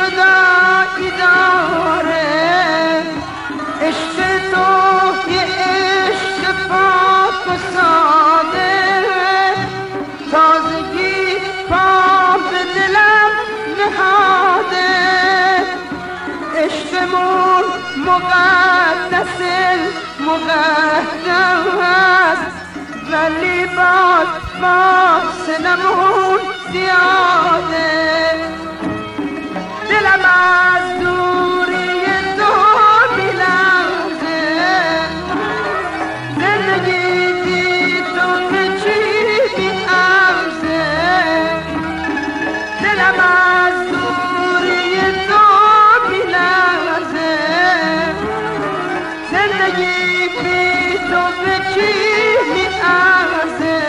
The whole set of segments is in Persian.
جدایی داره. عشق تو یه عشق پاک و ساده، تازگی پا به دلم نهاده. عشقمون مقدس مقدس، ولی فاصلمون زیاده. دلم از دوری تو میلرزه، زندگی بی تو به چی میارزه. دلم از دوری تو میلرزه، زندگی بی تو به چی میارزه.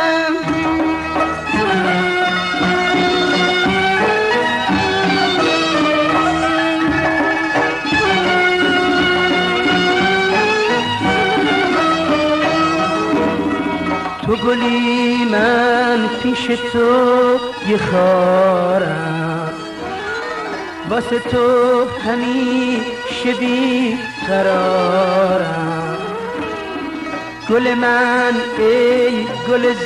تو گلی من پیش تو یه خارم، واسه تو همیشه بی قرارم. گل من ای گل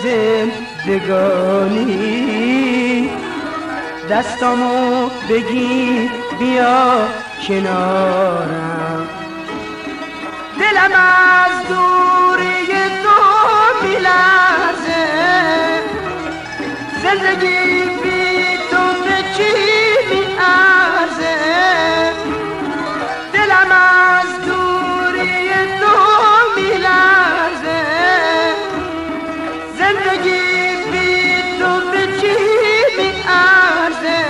زندگانی، دستامو بگیر بیا کنارم. دلم از دوری تو میلرزه، زندگی بی تو به چی میارزه. دلم از دوری تو میلرزه، زندگی بی تو به چی میارزه.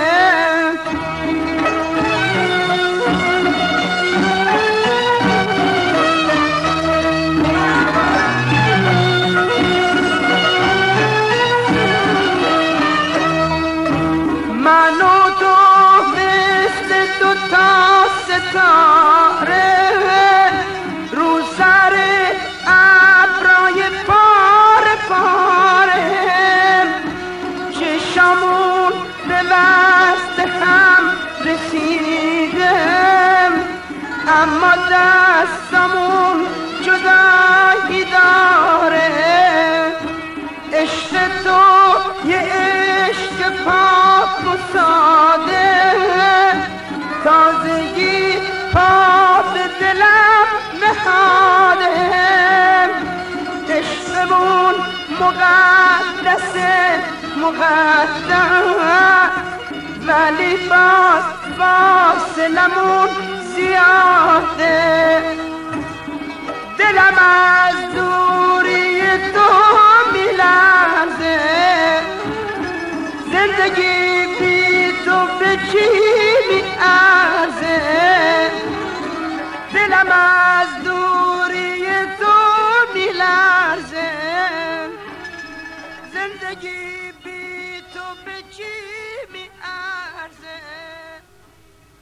من و تو مثل دو تا ستاره، رو سر ابرای پاره پاره. چشمون به وصل هم رسیده، اما دستمون جدایی داره. عشق تو یه عشق پاک و ساده، تازگی پا به دلم نهاده. عشقمون مقدس مقدس، ولی فاصلمون زیاده. دلم از دوری تو میلرزه، زندگی بی تو به چی میارزه. دلم از دوری تو میلرزه، زندگی بی تو به چی